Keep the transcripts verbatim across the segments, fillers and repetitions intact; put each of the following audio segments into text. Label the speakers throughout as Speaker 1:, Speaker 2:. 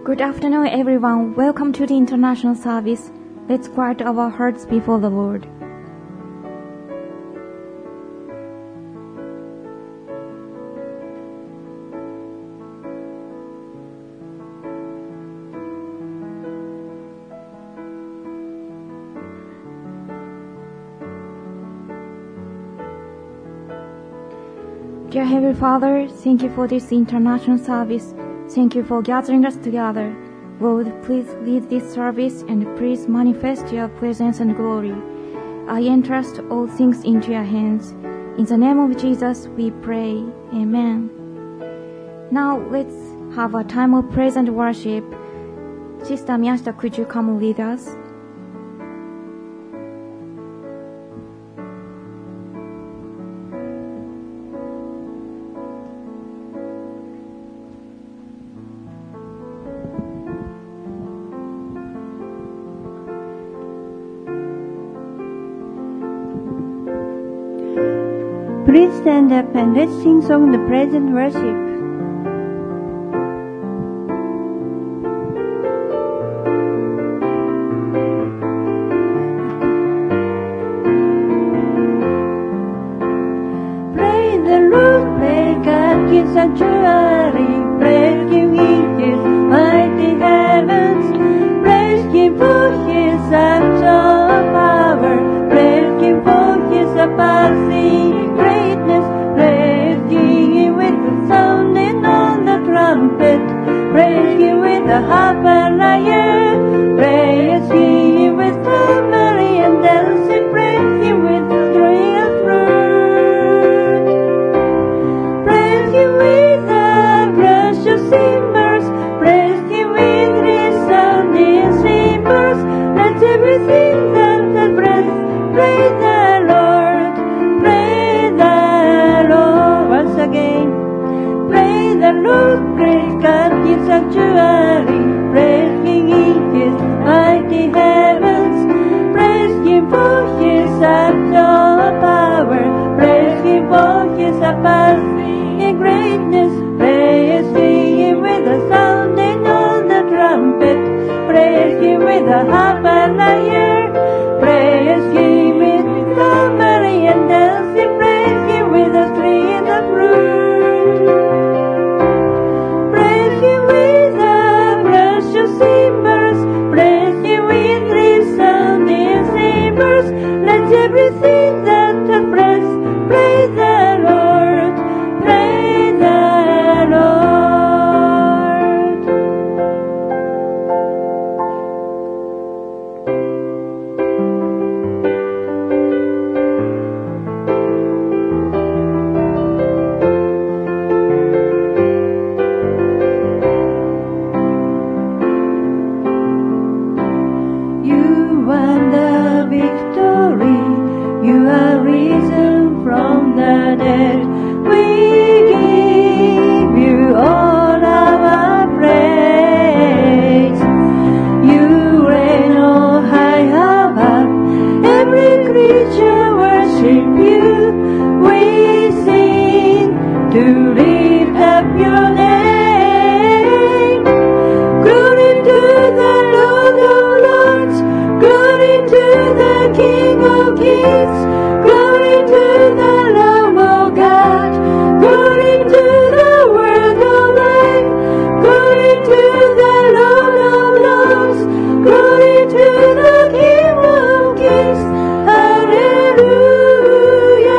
Speaker 1: Good afternoon, everyone. Welcome to the international service. Let's quiet our hearts before the Lord. Dear Heavenly Father, thank you for this international service. Thank you for gathering us together. Lord, please lead this service and please manifest your presence and glory. I entrust all things into your hands. In the name of Jesus, we pray. Amen. Now let's have a time of praise and worship. Sister Miyashita, could you come lead us?
Speaker 2: Please stand up and let's sing song the praise and worship. Praise the Lord, praise God, His sanctuary, praise Him in His mighty heavens, praise Him for His acts of power, praise Him for His surpassing greatness, praise Him with the sound and on the trumpet, praise Him with the harp and lyre, praise Him with tambourine and dancing, praise Him with the string of flute, praise Him with the precious cymbals, praise Him with resounding cymbals, let everything that has breath praise the Lord, praise the Lord. Once again, praise the Lord, praise God, His sanctuary, praise Him in His mighty heavens, praise Him for His acts of power, praise Him for His surpassing greatness, praise Him with the sounding of the trumpet, praise Him with the harp and lyre, praise Him with tambourine and dancing, praise Him with the string of flute, praise Him with the precious cymbals, praise Him with resounding cymbals, let everything that has breath praise the Lord, praise the Lord. You won the victory, you are risen from the dead. We give you all our praise. You reign on high above, every creature worship you. We sing to lift up your name. Glory to the Lord of Lords, glory to the King of Kings, glory to the Lamb of God, glory to the Word of life, glory to the Lord of Lords, glory to the King of Kings, hallelujah.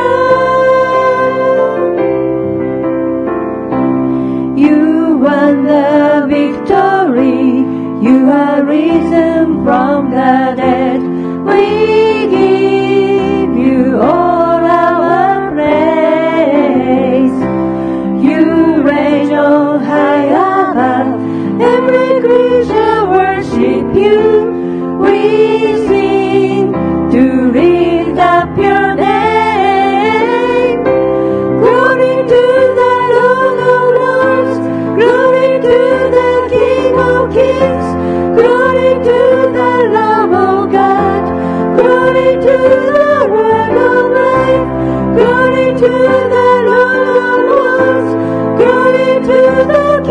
Speaker 2: You won the victory, you are risen from the dead. We give you all our praise. You reign on high above, every creature worship you. We sing to lift up your name. Glory to the Lord of Lords, glory to the King of Kings, glory to the Lamb of God, glory to the Word of life, glory to the Lord of Lords, glory to the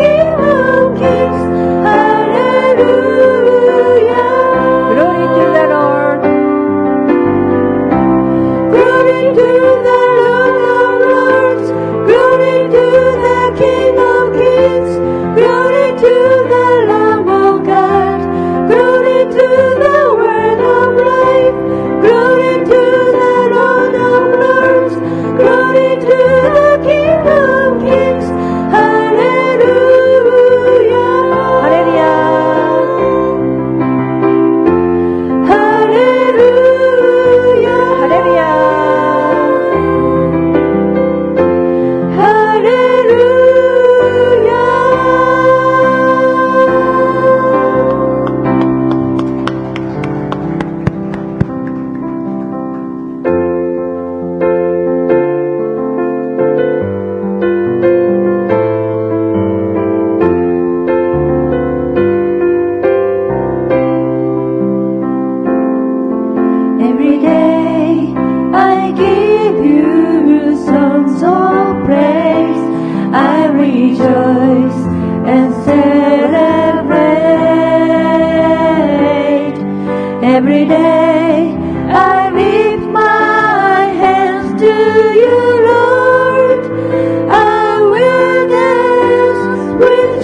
Speaker 2: Every day I lift my hands to you, Lord. I will dance with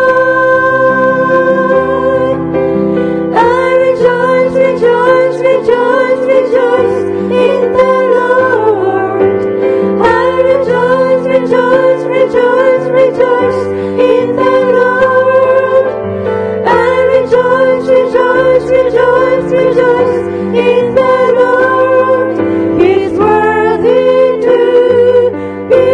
Speaker 2: joy. I rejoice, rejoice, rejoice, rejoice in the Lord. I rejoice, rejoice, rejoice, rejoice in the Lord. I rejoice, rejoice, rejoice, rejoice in the Lord. He's worthy to be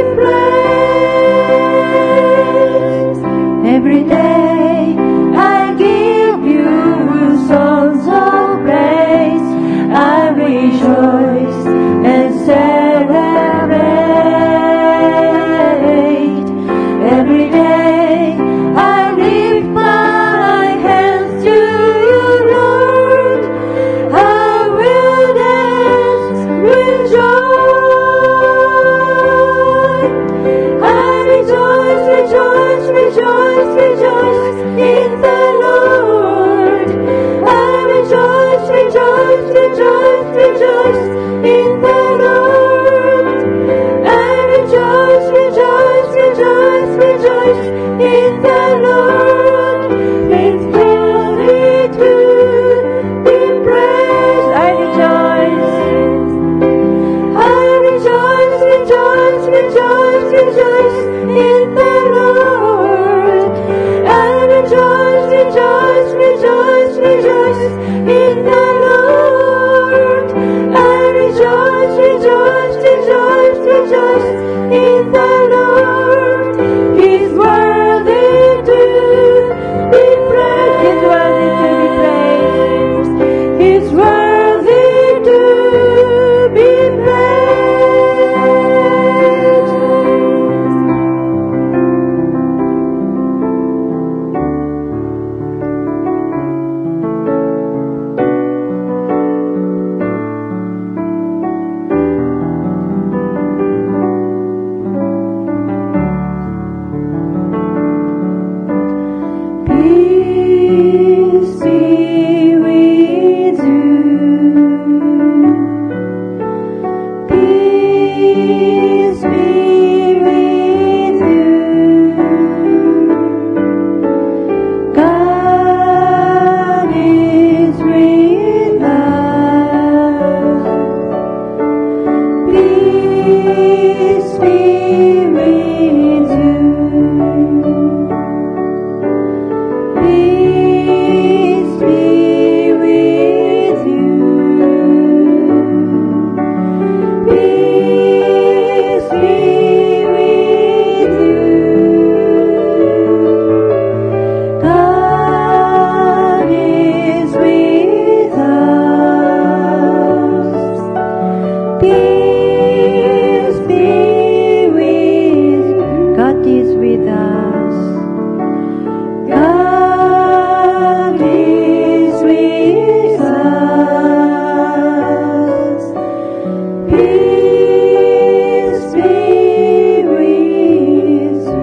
Speaker 2: praised. Every day I give you songs of praise. I rejoice and celebrate. Every day I lift my hands to you, Lord. I will dance with joy. I rejoice, rejoice, rejoice, rejoice in the Lord. I rejoice, rejoice, rejoice, rejoice in the Lord. I rejoice, rejoice, rejoice, rejoice in the Lord. It's worthy to be praised. I rejoice. I rejoice, rejoice, rejoice, rejoice in the Lord. I rejoice, rejoice, rejoice, rejoice in the Lord. I rejoice, rejoice, rejoice, rejoice in the Lord. He's worthy to be praised. He's worthy to be praised. He's worthy to be praised. Peace be with you. Peace be with you. God is with us. Peace be with you. Peace be with you. Peace be with you. God is with us. Peace be with you. God is with us. God is with us. Peace be with you.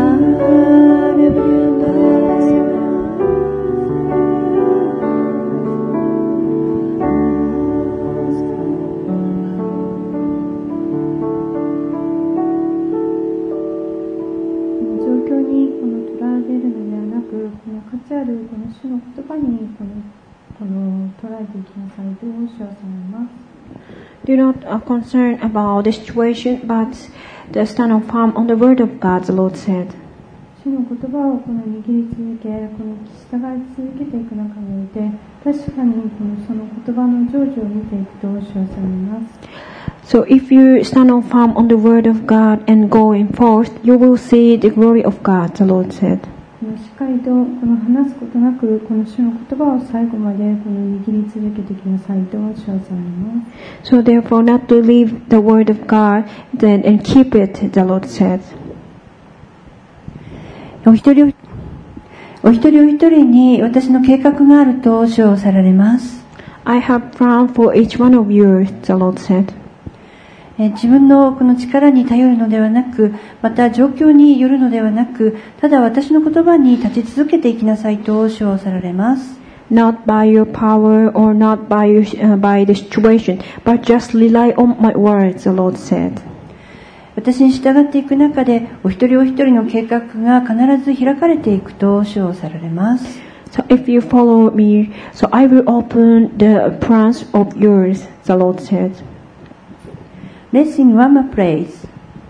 Speaker 3: 状況にこのとらわれるのではなく、この価値あるこの主の言葉にこのこの捉えていきなさいとおっしゃられます。
Speaker 4: Do not uh, concern about the situation, but the stand of firm on the word of God, the Lord said.
Speaker 3: 主の言葉をこの握り続け、この従い続けていく中において、確かにこのその言葉の成就を見ていくとおっしゃられます。
Speaker 4: So if you stand on firm on the word of God and going forth, you will see the glory of God, the Lord said.
Speaker 3: このしっかりとこの話すことなく、この主の言葉を最後までこの握り続けてきなさいとおっしゃられます。
Speaker 4: So therefore, not to leave the word of God then and keep it, the Lord said.
Speaker 2: お一人お一人お一人に私の計画があると主をさられます。
Speaker 4: I have planned for each one of you, the Lord said.
Speaker 2: 自分のこの力に頼るのではなく、また状況によるのではなく、ただ私の言葉に立ち続けていきなさいと主をさられます。
Speaker 4: not by your power or not by, your, uh, by the situation, but just rely on my words, the Lord said.
Speaker 2: 私に従っていく中で、お一人お一人の計画が必ず開かれていくと主をさられます。
Speaker 4: So if you follow me, so I will open the plans of yours, the Lord said.
Speaker 2: Let's sing one more praise.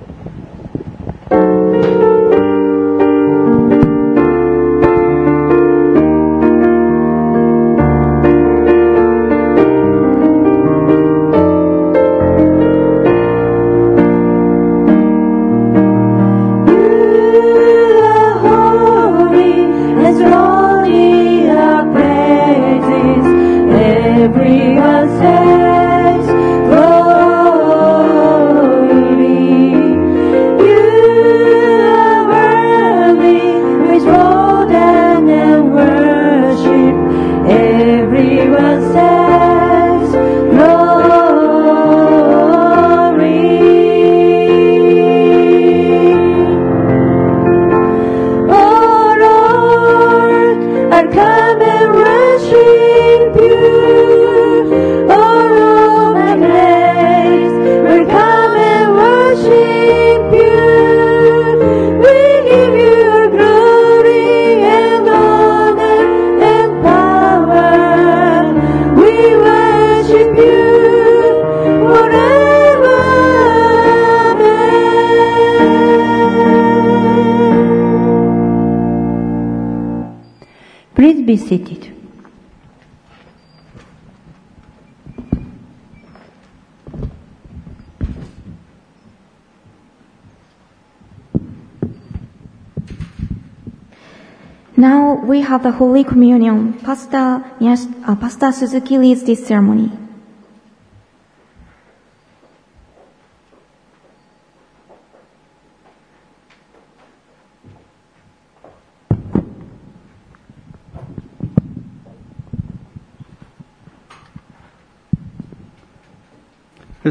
Speaker 3: Everyone says, glory.
Speaker 2: be seated.
Speaker 1: Now we have the Holy Communion. Pastor, yes, uh, Pastor Suzuki leads this ceremony.
Speaker 5: Now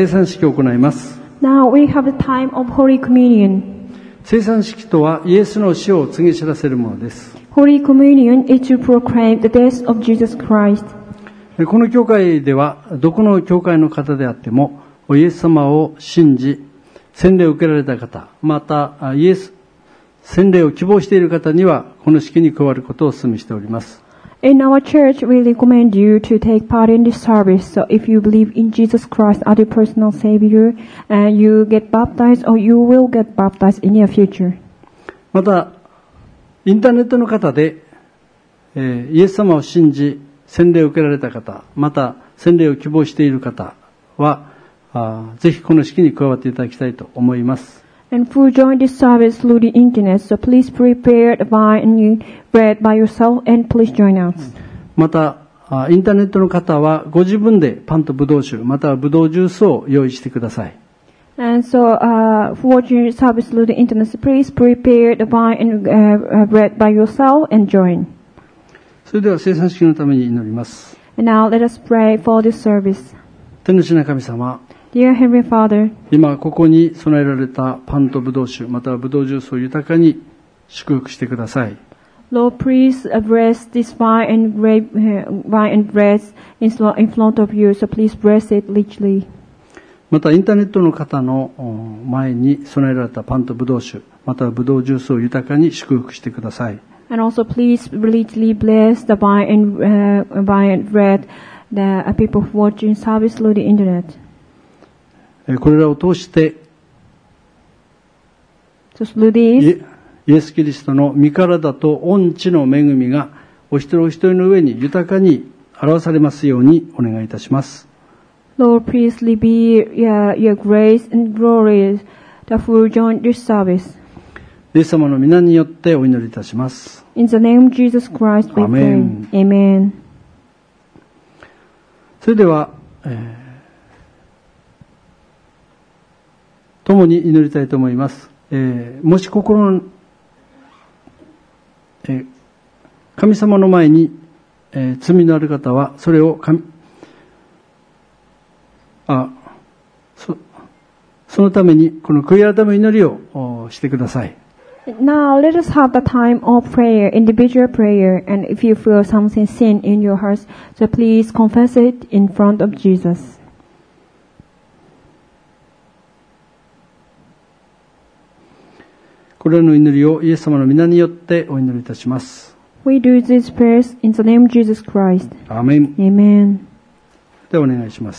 Speaker 4: we have the time of Holy Communion.
Speaker 5: 聖餐式とはイエスの死を告げ知らせるものです。
Speaker 4: Holy Communion is to proclaim the death of Jesus Christ.
Speaker 5: この教会ではどこの教会の方であってもイエス様を信じ洗礼を受けられた方、またイエス洗礼を希望している方にはこの式に加わることをお勧めしております。
Speaker 4: In our church, we recommend you to take part in this service. So if you believe in Jesus Christ as your personal Savior, and you get baptized or you will get baptized in your future.
Speaker 5: また、インターネットの方で、えー、イエス様を信じ、洗礼を受けられた方、また洗礼を希望している方は、あぜひこの式に加わっていただきたいと思います。
Speaker 4: And who join this service through the internet, so please prepare the wine and bread by yourself and please join us.
Speaker 5: また、インターネットの方はご自分でパンとブドウ酒、またはブドウジュースを用意してください。
Speaker 4: And so, uh, for watching the service through the internet, so please prepare the wine and uh, bread by yourself and join.
Speaker 5: それでは聖餐式のために祈ります。
Speaker 4: And now let us pray for this service.
Speaker 5: 天の父な神様、
Speaker 4: Dear Heavenly Father,
Speaker 5: 今ここに備えられたパンとブドウ酒、またはブドウジュースを豊かに祝福してください。
Speaker 4: Lord, please bless this wine and grape, uh, wine and bread in front of you, so please bless it richly.
Speaker 5: またインターネットの方の前に備えられたパンとブドウ酒、またはブドウジュースを豊かに祝福してください。
Speaker 4: And also please richly bless the wine and, uh, wine and bread, the uh, people watching service through the internet.
Speaker 5: これらを通して、
Speaker 4: So through this,
Speaker 5: イエス・キリストの御体と御知の恵みがお一人お一人の上に豊かに表されますようにお願いいたします。
Speaker 4: Lord, please be your, your grace and glory that will join this service.
Speaker 5: イエス様の皆によってお祈りいたします。
Speaker 4: In the name of Jesus Christ we
Speaker 5: Amen.
Speaker 4: pray. Amen.
Speaker 5: それでは、えー共に祈りたいと思います。えー、もし心の、えー、神様の前に、えー、罪のある方はそれを神あ そ, そのためにこの悔い改め祈りをしてください。
Speaker 4: Now let us have the time of prayer, individual prayer, and if you feel something sin in your heart, so please confess it in front of Jesus.
Speaker 5: これらの祈りをイエス様の皆によってお祈りいたします。
Speaker 4: We do these prayers in the name of Jesus Christ.
Speaker 5: アーメン。
Speaker 4: Amen.
Speaker 5: ではお願いします。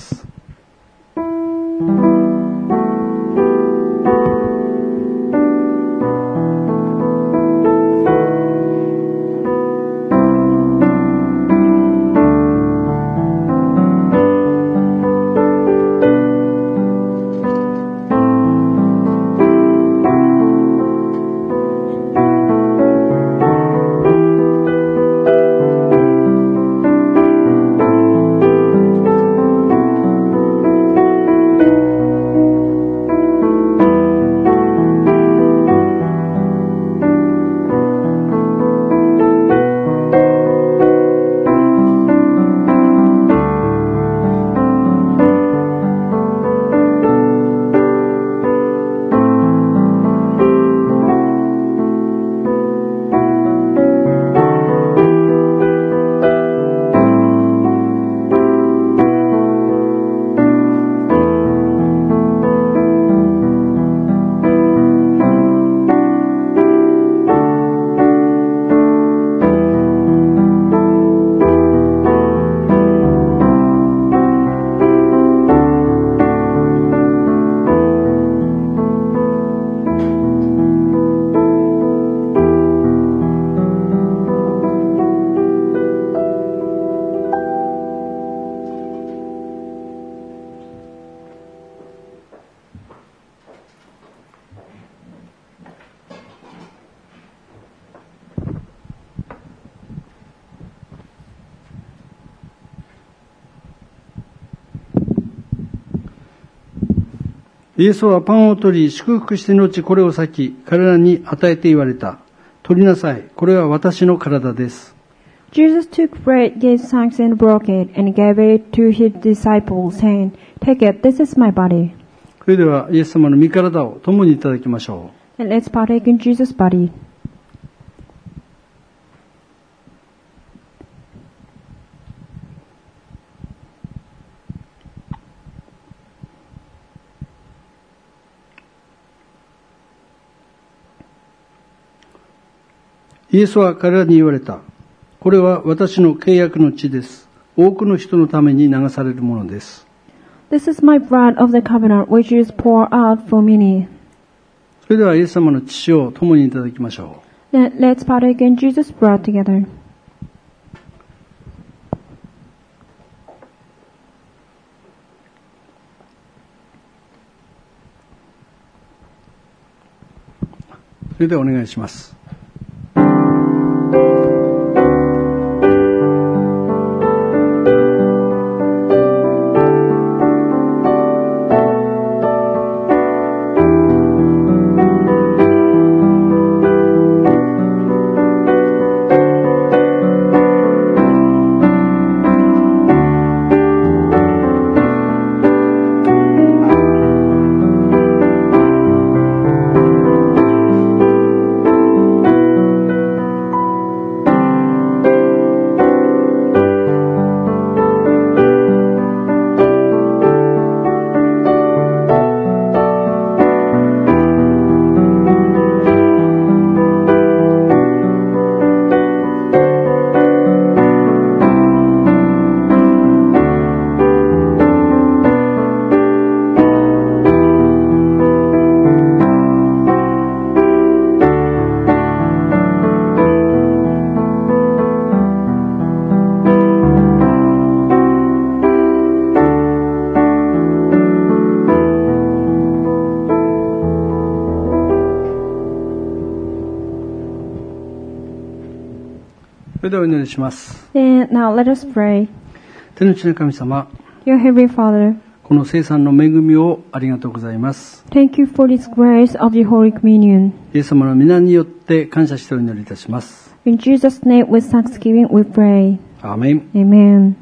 Speaker 5: イエスはパンを取り、祝福して後これを裂き、彼らに与えて言われた。取りなさい。これは私の体です。
Speaker 4: Jesus took bread, gave thanks and broke it, and gave it to his disciples, saying, Take it, this is my body.
Speaker 5: それではイエス様の御体を共にいただきましょう。
Speaker 4: And let's partake in Jesus' body.
Speaker 5: イエスは彼らに言われた。これは私の契約の血です。多くの人のために流されるものです。
Speaker 4: This is my blood of the covenant, which is poured out for many.
Speaker 5: それではイエス様の血を共にいただきましょ
Speaker 4: う。Then let's partake in Jesus' blood together. それではお願いします。それではお祈りします。Then now let us pray.
Speaker 5: 天の地の神様、
Speaker 4: Your Heavenly Father,
Speaker 5: この聖餐の恵みをありがとうございます。
Speaker 4: Thank you for this grace of the Holy Communion.
Speaker 5: イエス様の皆によって感謝してお祈りいたします。
Speaker 4: In Jesus' name with thanksgiving we pray.
Speaker 5: アーメン。
Speaker 4: Amen.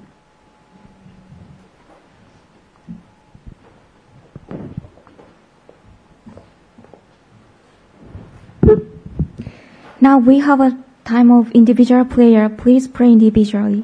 Speaker 1: Now we have a time of individual prayer. Please pray individually.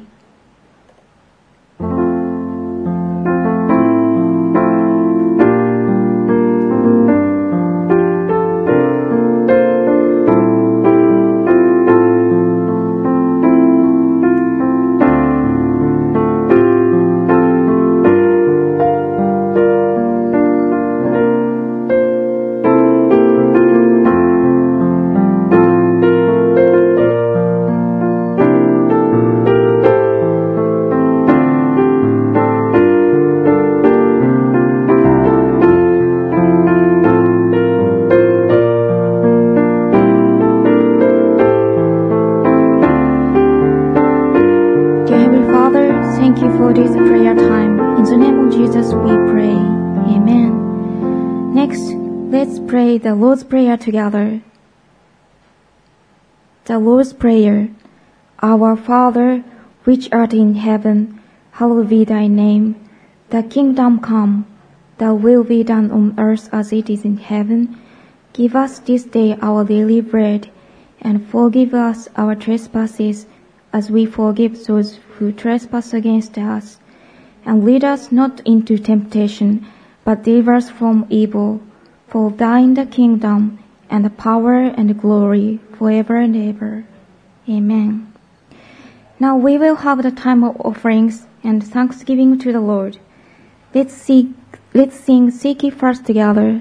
Speaker 1: Thank you for this prayer time. In the name of Jesus we pray. Amen. Next, let's pray the Lord's Prayer together. The Lord's Prayer. Our Father, which art in heaven, hallowed be thy name. Thy kingdom come, thy will be done on earth as it is in heaven. Give us this day our daily bread, and forgive us our trespasses, as we forgive those who trespass against us. And lead us not into temptation, but deliver us from evil. For thine the kingdom, and the power and the glory, forever and ever. Amen. Now we will have the time of offerings and thanksgiving to the Lord. Let's seek, let's sing Seek Ye First together.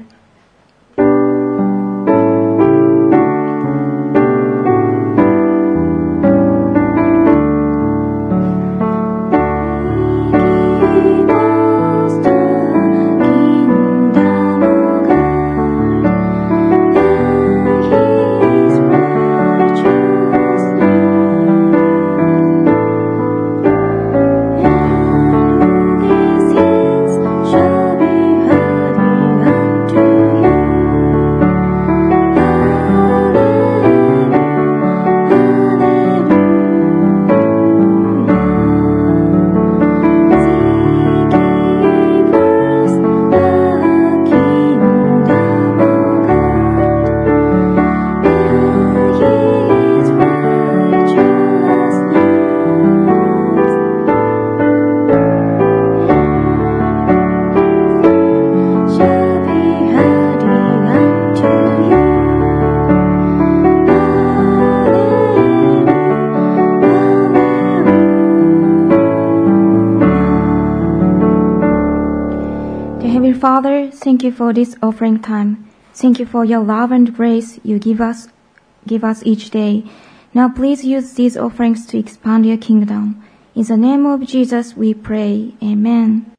Speaker 1: Father, thank you for this offering time. Thank you for your love and grace you give us, give us each day. Now please use these offerings to expand your kingdom. In the name of Jesus we pray. Amen.